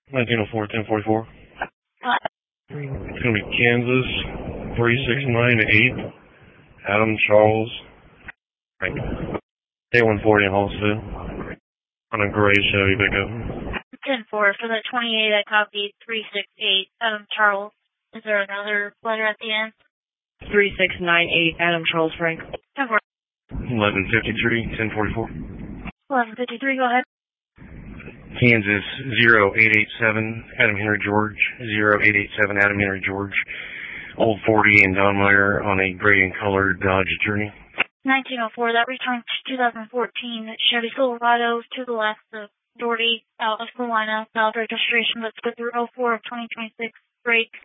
1904, 1044. It's going to be Kansas 3698, Adam Charles, Frank. A140 in Hallsville, on a gray Chevy pickup. 10-4, for the 28, I copied 368, Adam Charles. Is there another letter at the end? 3698, Adam Charles Frank. 10-4. 1153, 1044. 1153, go ahead. Kansas 0887, Adam Henry George, 0887, Adam Henry George, Old 40 in Don Meyer on a gray and colored Dodge Journey. 1904, that returns 2014 Chevy Silverado to the left of Doherty, out of Carolina, valid registration, let's go through 04 of 2026, break.